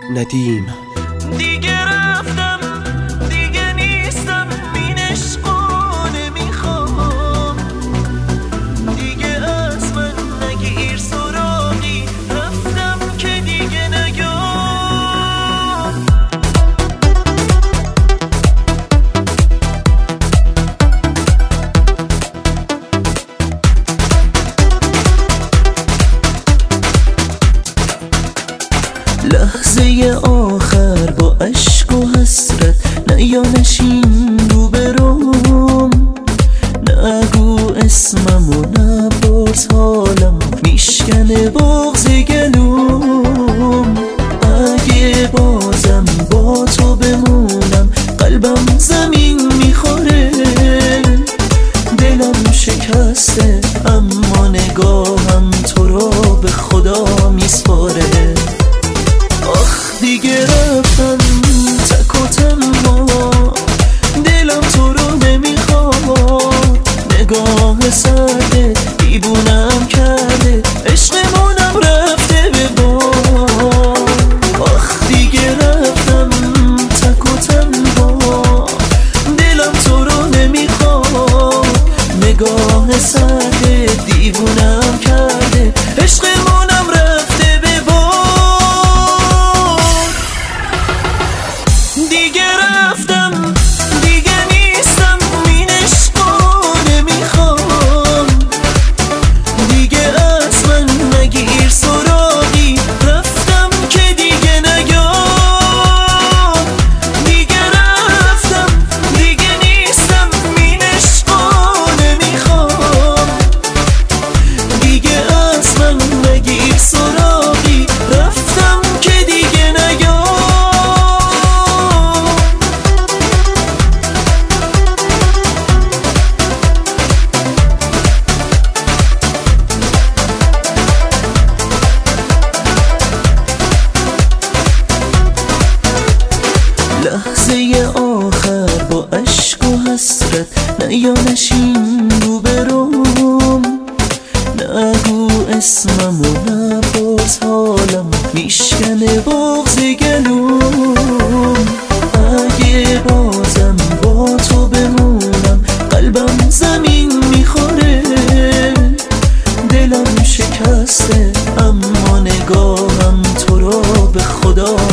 ندیم. دیگه رفتم، دیگه نیستم، این عشقو نمیخوام. دیگه از من نگیر سراغی، رفتم که دیگه نیام. لحظه آخر با عشق و حسرت، نه یا نشین روبروم، نگو اسممو نپرس حالم، میشکنه بغض گلوم. اگه بازم با تو بمونم، قلبم زمین میخوره. دلم شکسته اما نگاهم تو رو به خدا میسپاره. دیگه رفتم تک و تنها، دلم تو رو نمیخواد. نگاه سرده دیوونم کرده، عشقمونم رفته به باد. آخ دیگه رفتم تک و تنها، دلم تو رو نمیخواد. نگاه سرده دیوونم کرده، عشقمونم رفته به باد. دیگه رفتم، دیگه نیستم، این عشقو نمیخوام. دیگه از من نگیر سراغی، رفتم که دیگه نیام. دیگه رفتم، دیگه نیستم، این عشقو نمیخوام. دیگه از من نگیر سراغی، رفتم که دیگه نیام. لحظه آخر با عشق و حسرت، نه یا نشین روبروم، نگو اسممو نپرس حالم، میشکنه بغض گلوم. اگه بازم با تو بمونم، قلبم زمین میخوره. دلم شکسته اما نگاهم تو رو به خدا